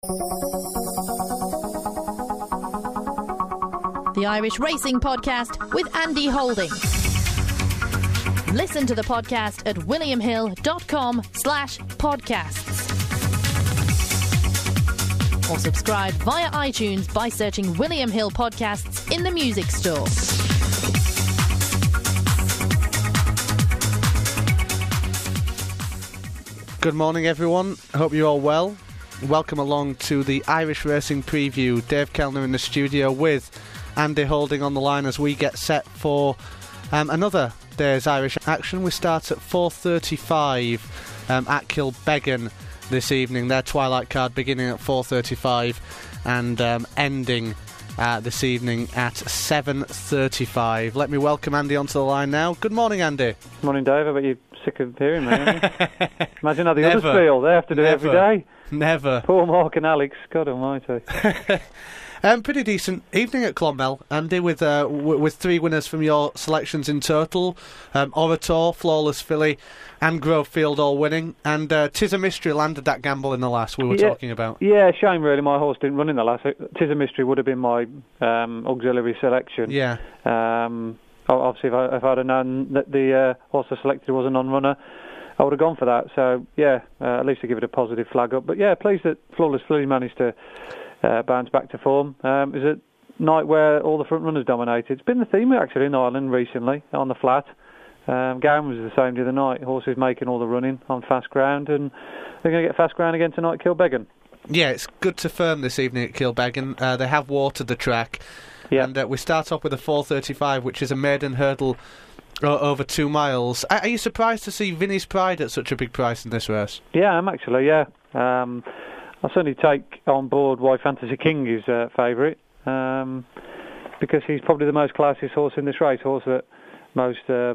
The Irish Racing Podcast with Andy Holding. Listen to the podcast at williamhill.com/podcasts. Or subscribe via iTunes by searching William Hill Podcasts in the music store. Good morning, everyone. I hope you're all well. Welcome along to the Irish Racing Preview. Dave Kellner in the studio with Andy Holding on the line as we get set for another day's Irish action. We start at 4:35 at Kilbeggan this evening. Their twilight card beginning at 4:35 and ending this evening at 7:35. Let me welcome Andy onto the line now. Good morning, Andy. Morning, Dave. I bet you're sick of hearing me, aren't you? Imagine how the others feel. They have to do it every day. Never. Poor Mark and Alex. God almighty. Pretty decent evening at Clonmel, Andy, with three winners from your selections in total. Orator, Flawless Filly and Grovefield all winning. And Tis a Mystery landed that gamble in the last we were talking about. Yeah, shame really my horse didn't run in the last. Tis a Mystery would have been my auxiliary selection. Yeah. Obviously, if I'd have known that the horse I selected was a non-runner, I would have gone for that. So, at least to give it a positive flag up. But, pleased that Flawless Filly managed to bounce back to form. It was a night where all the front runners dominated. It's been the theme, actually, in Ireland recently, on the flat. Gowan was the same the other night. Horses making all the running on fast ground. And they're going to get fast ground again tonight at Kilbeggan. Yeah, it's good to firm this evening at Kilbeggan. They have watered the track. Yeah. And we start off with a 4:35, which is a maiden hurdle over 2 miles. Are you surprised to see Vinnie's Pride at such a big price in this race? Yeah, I'm actually, I'll certainly take on board why Fantasy King is favourite, because he's probably the most classiest horse in this race, horse that most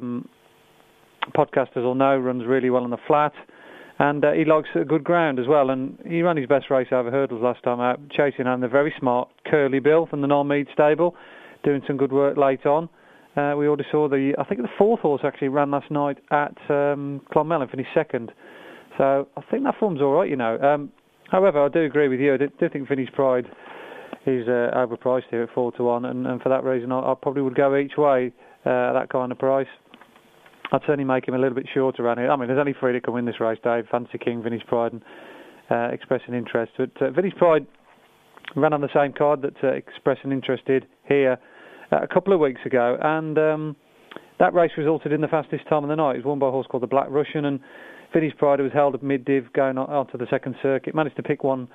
podcasters will know runs really well on the flat, and he likes good ground as well, and he ran his best race over hurdles last time out, chasing home the very smart Curly Bill from the Normead stable, doing some good work late on. We already saw the fourth horse actually ran last night at Clonmel and finished second, so I think that form's all right, you know. However, I do agree with you. I do think Vinnie's Pride is overpriced here at 4-1, and for that reason I probably would go each way at that kind of price. I'd certainly make him a little bit shorter around here. I mean, there's only three that can win this race, Dave: Fantasy King, Vinnie's Pride, and Expressing Interest. But Vinnie's Pride ran on the same card that Expressing Interest did here a couple of weeks ago, and that race resulted in the fastest time of the night. It was won by a horse called the Black Russian, and Vinnie's Pride was held at mid-div going on to the second circuit. Managed to pick one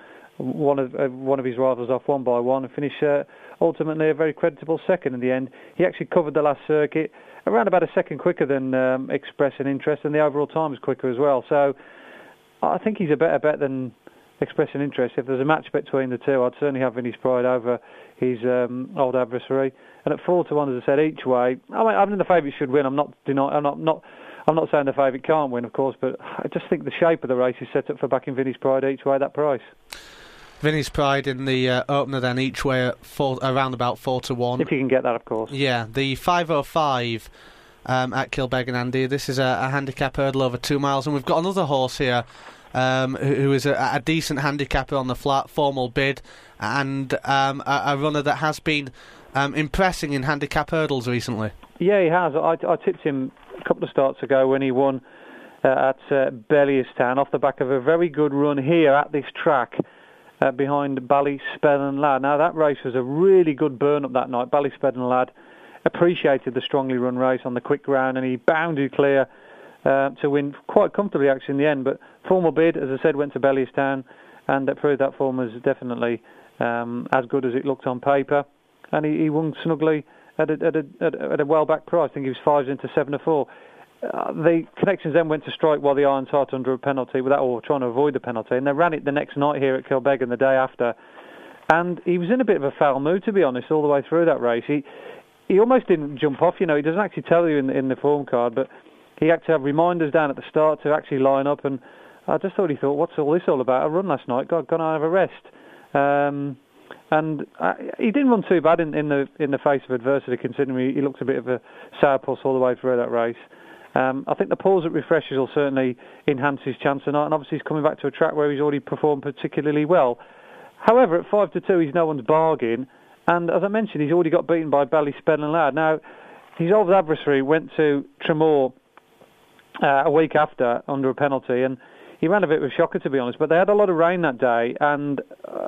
of his rivals off one by one and finish ultimately a very creditable second in the end. He actually covered the last circuit around about a second quicker than Expressing Interest, and the overall time was quicker as well. So I think he's a better bet than Expressing Interest. If there's a match between the two, I'd certainly have Vinnie's Pride over his old adversary. And at 4-1, as I said, each way, I mean the favourite should win. I'm not saying the favourite can't win, of course, but I just think the shape of the race is set up for backing Vinnie's Pride each way at that price. Vinnie's Pride in the opener then each way at around about 4-1. If you can get that, of course. Yeah, the 5:05 at Kilbeggan, Andy. This is a handicap hurdle over 2 miles, and we've got another horse here who is a decent handicapper on the flat, Formal Bid, and a runner that has been impressing in handicap hurdles recently. Yeah, he has. I tipped him a couple of starts ago when he won at Bellierstown off the back of a very good run here at this track behind Ballyspellin Lad. Now that race was a really good burn up that night. Ballyspellin Lad appreciated the strongly run race on the quick ground, and he bounded clear to win quite comfortably actually in the end. But Formal Bid, as I said, went to Bellierstown and proved that form was definitely as good as it looked on paper, and he won snugly at a well-backed price. I think he was 5 into 7-4. The Connections then went to strike while the Irons Heart under a penalty, or trying to avoid the penalty, and they ran it the next night here at Kilbeggan the day after. And he was in a bit of a foul mood, to be honest, all the way through that race. He almost didn't jump off, you know. He doesn't actually tell you in the form card, but he had to have reminders down at the start to actually line up. And I just thought, what's all this all about? I run last night, gone out of a rest. And he didn't run too bad in the face of adversity, considering he looked a bit of a sourpuss all the way through that race. I think the pause at refreshers will certainly enhance his chance tonight, and obviously he's coming back to a track where he's already performed particularly well. However, at 5-2, he's no one's bargain. And as I mentioned, he's already got beaten by Ballyspellin Lad. Now, his old adversary went to Tramore a week after under a penalty, and he ran a bit of a shocker, to be honest. But they had a lot of rain that day, and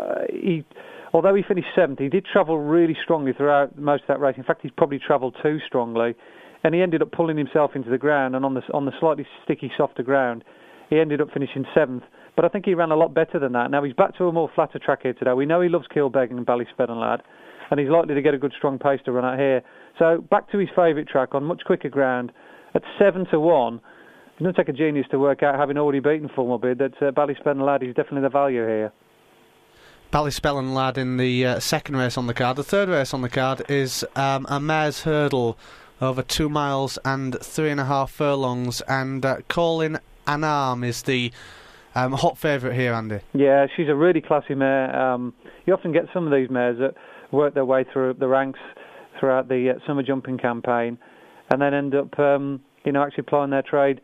although he finished 7th, he did travel really strongly throughout most of that race. In fact, he's probably travelled too strongly, and he ended up pulling himself into the ground. And on the slightly sticky, softer ground, he ended up finishing 7th. But I think he ran a lot better than that. Now he's back to a more flatter track here today. We know he loves Kilbeggan and Ballyspellin Lad, and he's likely to get a good strong pace to run out here. So back to his favourite track on much quicker ground at 7-1. It doesn't take a genius to work out, having already beaten Fulmar Bid, that Ballyspellin Lad is definitely the value here. Ballyspellin Lad in the second race on the card. The third race on the card is a mare's hurdle over 2 miles and 3.5 furlongs, and Colin Anam is the hot favourite here, Andy. Yeah, she's a really classy mare. You often get some of these mares that work their way through the ranks throughout the summer jumping campaign, and then end up, actually plying their trade,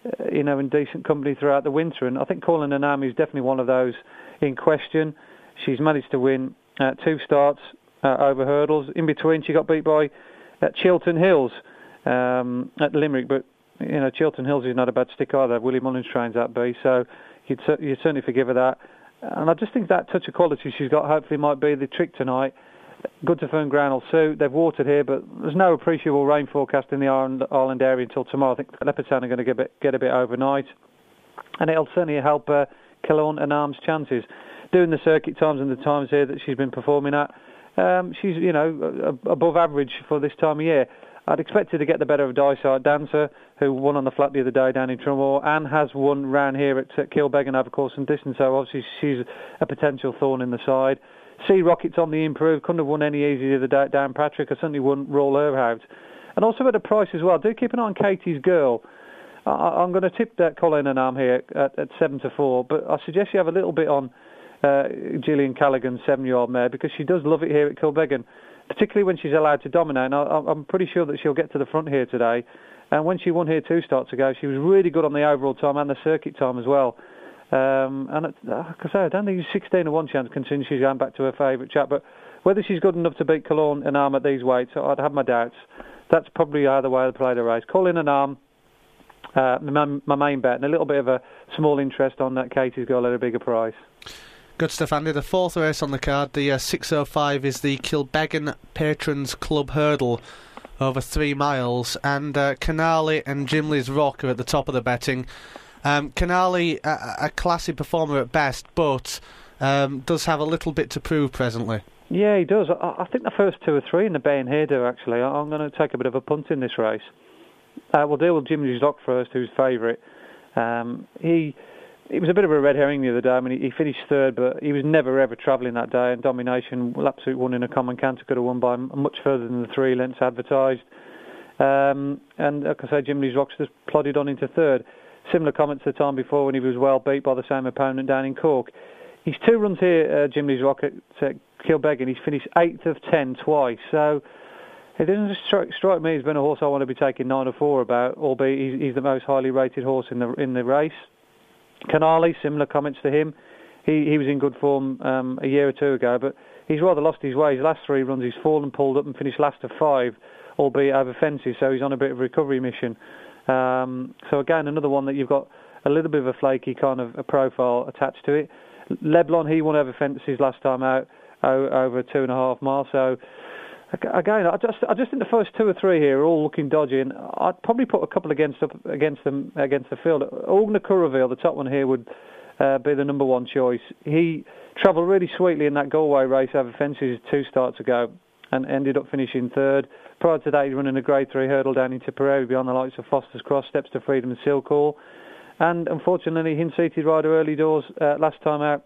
in decent company throughout the winter. And I think Colin Anam is definitely one of those in question. She's managed to win 2 starts over hurdles. In between, she got beat by Chiltern Hills at Limerick, but Chiltern Hills is not a bad stick either. Willie Mullins trains that B, so you'd certainly forgive her that. And I just think that touch of quality she's got hopefully might be the trick tonight. Good to Fern Ground will suit. They've watered here, but there's no appreciable rain forecast in the Ireland area until tomorrow. I think Leopardstown are going to get a bit overnight, and it'll certainly help Killarn and Arm's chances. Doing the circuit times and the times here that she's been performing at, she's above average for this time of year. I'd expect her to get the better of Dysart Dancer, who won on the flat the other day down in Tramore, and has won round here at Kilbeggan over course and distance. So obviously she's a potential thorn in the side. Sea Rocket's on the improve. Couldn't have won any easier the other day at Downpatrick. I certainly wouldn't roll her out. And also at a price as well. Do keep an eye on Katie's Girl. I'm going to tip that Colin and Arm here at 7-4, but I suggest you have a little bit on Gillian Callaghan's 7-year-old mare, because she does love it here at Kilbeggan, particularly when she's allowed to dominate. And I'm pretty sure that she'll get to the front here today. And when she won here 2 starts ago, she was really good on the overall time and the circuit time as well. And like I say, I don't think she's 16-1 chance considering she's going back to her favourite chap. But whether she's good enough to beat Killarn and Arm at these weights, I'd have my doubts. That's probably either way to play the race. Colin and Arm, my main bet, and a little bit of a small interest on that Katie's Girl at a bigger price. Good stuff, Andy. The fourth race on the card, the 6:05, is the Kilbeggan Patrons Club Hurdle over 3 miles, and Canali and Gimley's Rock are at the top of the betting. Canali, a classy performer at best, but does have a little bit to prove presently. Yeah, he does. I think the first 2 or 3 in the Bay and Hay do, actually. I'm going to take a bit of a punt in this race. We'll deal with Gimley's Rock first, who's favourite. He was a bit of a red herring the other day. I mean, he finished 3rd, but he was never ever travelling that day, and domination, absolute one in a common canter, could have won by much further than the 3 lengths advertised. And like I say, Gimley's Rock's just plodded on into 3rd. Similar comments the time before when he was well beat by the same opponent down in Cork. He's 2 runs here, Gimley's Rock at Kilbeggan. He's finished 8th of 10 twice, so it doesn't strike me as being a horse I want to be taking 9 or 4 about, albeit he's the most highly rated horse in the race. Canali, similar comments to him. He was in good form a year or 2 ago, but he's rather lost his way. His last 3 runs, he's fallen, pulled up and finished last of 5, albeit over fences, so he's on a bit of a recovery mission. So again, another one that you've got a little bit of a flaky kind of a profile attached to it. Leblon, he won over fences last time out, over 2.5 miles, so again, I just think the first 2 or 3 here are all looking dodgy, and I'd probably put a couple against the field. Ogna Curraville, the top one here, would be the number 1 choice. He travelled really sweetly in that Galway race over fences 2 starts ago and ended up finishing 3rd. Prior to that, he's running a Grade 3 hurdle down in Tipperary beyond the likes of Foster's Cross, Steps to Freedom and Silkhall. And unfortunately, Hinseated rider early doors last time out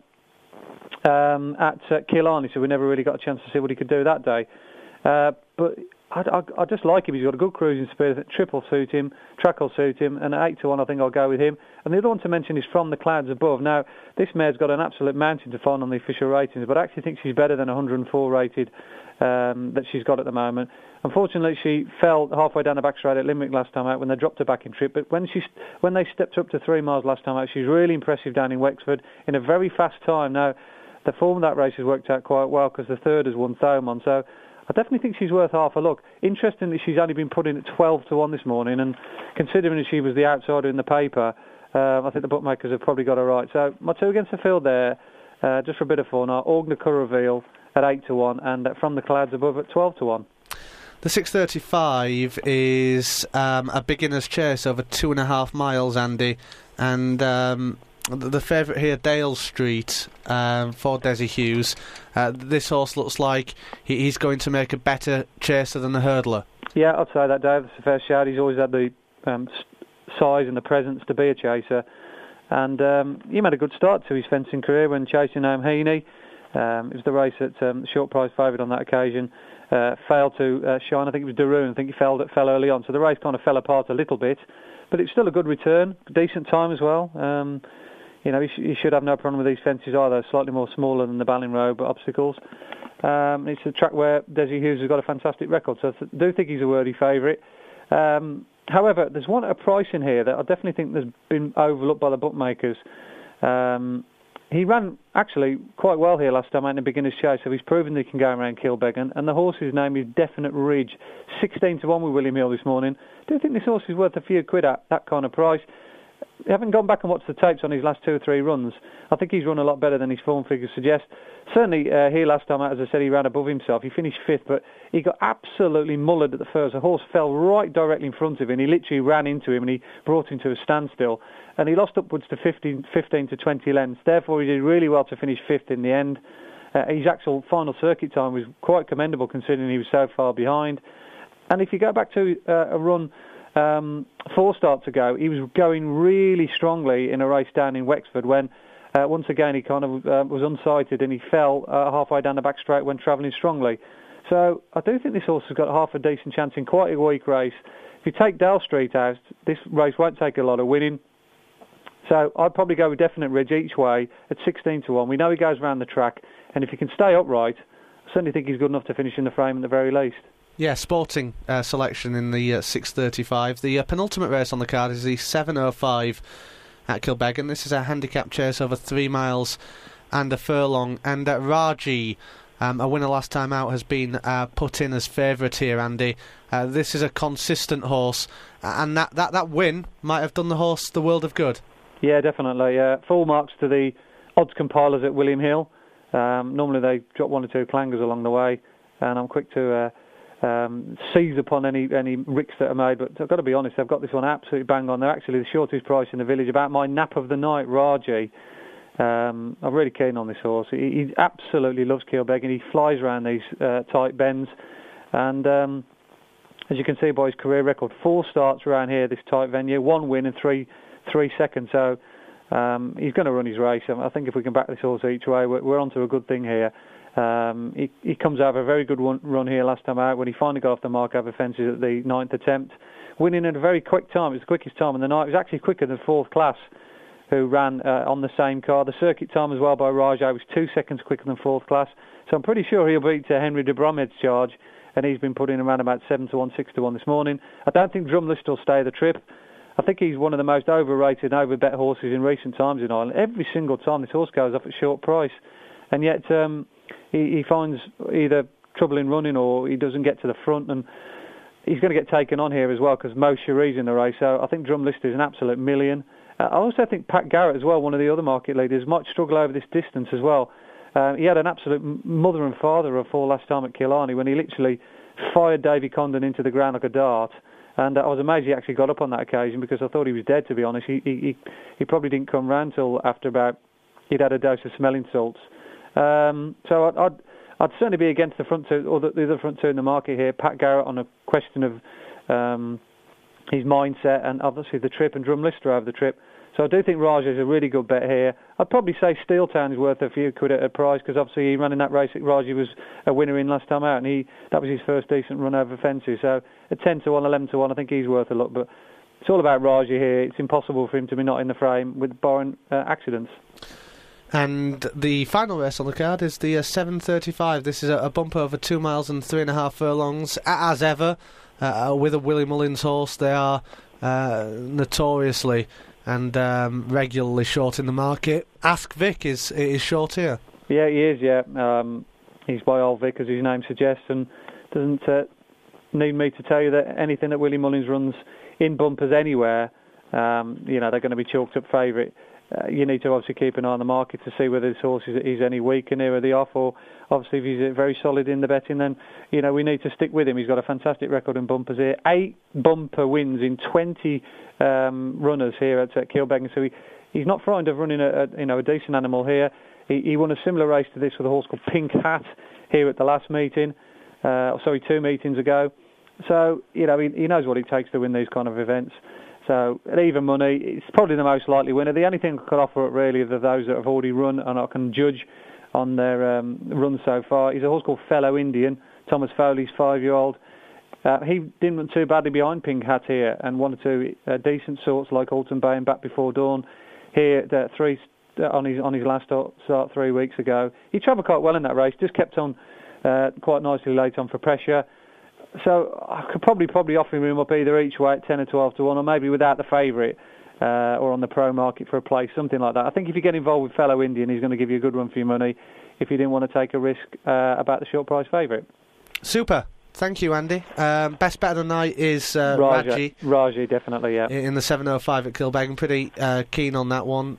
at Killarney, so we never really got a chance to see what he could do that day. But I just like him. He's got a good cruising speed. I think triple will suit him, track will suit him, and at 8-1 I think I'll go with him. And the other one to mention is From the Clouds Above. Now, this mare's got an absolute mountain to find on the official ratings, but I actually think she's better than 104 rated that she's got at the moment. Unfortunately, she fell halfway down the back straight at Limerick last time out when they dropped her back in trip, but when they stepped up to 3 miles last time out, she's really impressive down in Wexford in a very fast time. Now, the form of that race has worked out quite well because the third has won Thomond. So I definitely think she's worth half a look. Interestingly, she's only been put in at 12-1 this morning, and considering that she was the outsider in the paper, I think the bookmakers have probably got her right. So my two against the field there, just for a bit of fun, are Orgna Reveal at 8-1 and From the Clouds Above at 12-1. The 6:35 is a beginner's chase over 2.5 miles, Andy, and the favourite here, Dale Street, for Desi Hughes. This horse looks like he's going to make a better chaser than the hurdler. Yeah, I'd say that, Dave. That's a fair shout. He's always had the size and the presence to be a chaser. And he made a good start to his fencing career when chasing Home Heaney. It was the race at short price favourite on that occasion. Failed to shine. I think it was Daroon. I think he fell early on. So the race kind of fell apart a little bit. But it's still a good return. Decent time as well. He should have no problem with these fences either. Slightly more smaller than the Ballinrobe obstacles. It's a track where Desi Hughes has got a fantastic record. So I do think he's a worthy favourite. However, there's a price in here that I definitely think has been overlooked by the bookmakers. He ran actually quite well here last time out in the beginner's chase, so he's proven that he can go around Kilbeggan. And the horse's name is Definite Ridge, 16-1 with William Hill this morning. I do think this horse is worth a few quid at that kind of price. Having gone back and watched the tapes on his last 2 or 3 runs, I think he's run a lot better than his form figures suggest. Certainly here last time out, as I said, he ran above himself. He finished 5th, but he got absolutely mullered at the first. The horse fell right directly in front of him, and he literally ran into him, and he brought him to a standstill. And he lost upwards to 15 to 20 lengths. Therefore, he did really well to finish 5th in the end. His actual final circuit time was quite commendable, considering he was so far behind. And if you go back to a run 4 starts ago, he was going really strongly in a race down in Wexford when once again he kind of was unsighted and he fell halfway down the back straight when travelling strongly. So I do think this horse has got half a decent chance in quite a weak race. If you take Dale Street out, this race won't take a lot of winning. So I'd probably go with Definite Ridge each way at 16-1. We know he goes around the track, and if he can stay upright, I certainly think he's good enough to finish in the frame at the very least. Yeah, sporting selection in the 6:35. The penultimate race on the card is the 7:05 at Kilbeggan. This is a handicap chase over 3 miles and a furlong. And Raji, a winner last time out, has been put in as favourite here, Andy. This is a consistent horse, and that win might have done the horse the world of good. Yeah, definitely. Full marks to the odds compilers at William Hill. Normally they drop 1 or 2 clangers along the way, and I'm quick to seize upon any ricks that are made, but I've got to be honest, I've got this one absolutely bang on. They're actually the shortest price in the village. About my nap of the night, Raji. I'm really keen on this horse. He absolutely loves Kilbeggan. He flies around these tight bends, and as you can see by his career record, 4 starts around here, this tight venue, 1 win and 3 seconds. So he's going to run his race. I think if we can back this horse each way, we're onto a good thing here. He comes out of a very good run here last time out when he finally got off the mark over fences at the 9th attempt, winning at a very quick time. It was the quickest time in the night. It was actually quicker than 4th class, who ran on the same car. The circuit time as well by Rajah was 2 seconds quicker than 4th class. So I'm pretty sure he'll beat Henry de Bromhead's charge, and he's been put in around about 7-1, 6-1 this morning. I don't think Drumlist will stay the trip. I think he's one of the most overrated and overbet horses in recent times in Ireland. Every single time this horse goes off at short price, and yet he finds either trouble in running or he doesn't get to the front, and he's going to get taken on here as well because Mo Cherie's in the race. So I think Drumlist is an absolute million. I also think Pat Garrett as well, one of the other market leaders, might struggle over this distance as well. He had an absolute mother and father of 4 last time at Killarney when he literally fired Davy Condon into the ground like a dart. And I was amazed he actually got up on that occasion because I thought he was dead, to be honest. He probably didn't come round till after about he'd had a dose of smelling salts. So I'd certainly be against the front 2 or the other front 2 in the market here. Pat Garrett on a question of his mindset, and obviously the trip, and Drumlister over the trip. So I do think Rajah is a really good bet here. I'd probably say Steeltown is worth a few quid at a price because obviously he ran in that race that Rajah was a winner in last time out, and that was his first decent run over fences. So at 10-1, 11-1, I think he's worth a look. But it's all about Rajah here. It's impossible for him to be not in the frame with barring accidents. And the final race on the card is the 7:35. This is a bump over 2 miles and 3.5 furlongs. As ever, with a Willie Mullins horse, they are notoriously and regularly short in the market. Ask Vic is short here. Yeah, he is, yeah. He's by Old Vic, as his name suggests, and doesn't need me to tell you that anything that Willie Mullins runs in bumpers anywhere, they're going to be chalked up favourite. You need to obviously keep an eye on the market to see whether this horse is any weaker nearer the off, or obviously if he's very solid in the betting, then we need to stick with him. He's got a fantastic record in bumpers here. 8 bumper wins in 20 runners here at Kilbeggan, so he's not frightened of running a decent animal here. He won a similar race to this with a horse called Pink Hat here at the last meeting, 2 meetings ago. So he knows what it takes to win these kind of events. So at even money, it's probably the most likely winner. The only thing I could offer up really are those that have already run and I can judge on their run so far. He's a horse called Fellow Indian, Thomas Foley's 5-year-old. He didn't run too badly behind Pink Hat here, and 1 or 2 decent sorts like Alton Bay and Back Before Dawn here on his last start 3 weeks ago. He travelled quite well in that race, just kept on quite nicely late on for pressure. So I could probably offer him up either each way at 10 or 12 to 1, or maybe without the favourite, or on the pro market for a place, something like that. I think if you get involved with Fellow Indian, he's going to give you a good run for your money if you didn't want to take a risk about the short price favourite. Super. Thank you, Andy. Best bet of the night is Raji. Raji, definitely, yeah. In the 7:05 at Kilbeggan. Pretty keen on that one.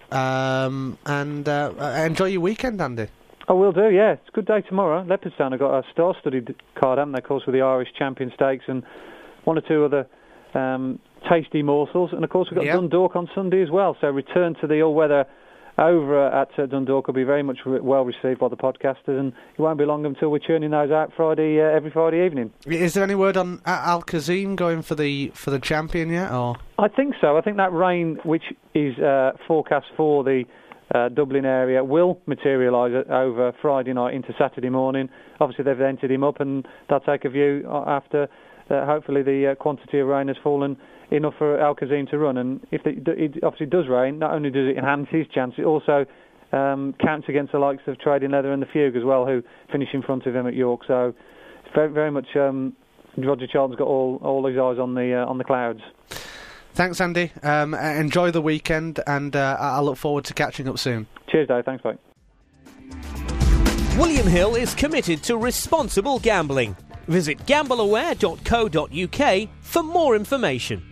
Enjoy your weekend, Andy. I will do, yeah. It's a good day tomorrow. Leopardstown have got a star-studded card, haven't they, of course, with the Irish Champion Stakes and 1 or 2 other tasty morsels. And, of course, we've got Dundalk on Sunday as well. So return to the all-weather over at Dundalk will be very much well received by the podcasters, and it won't be long until we're churning those out every Friday evening. Is there any word on Al Kazim going for the champion yet? Or I think so. I think that rain, which is forecast for the Dublin area, will materialise over Friday night into Saturday morning. Obviously they've entered him up, and they'll take a view after hopefully the quantity of rain has fallen enough for Al Kazim to run. And if it obviously does rain, not only does it enhance his chance, it also counts against the likes of Trading Leather and the Fugue as well, who finish in front of him at York. So it's very, very much Roger Charlton's got all his eyes on the clouds. Thanks, Andy. Enjoy the weekend, and I look forward to catching up soon. Cheers, Dave. Thanks, mate. William Hill is committed to responsible gambling. Visit gambleaware.co.uk for more information.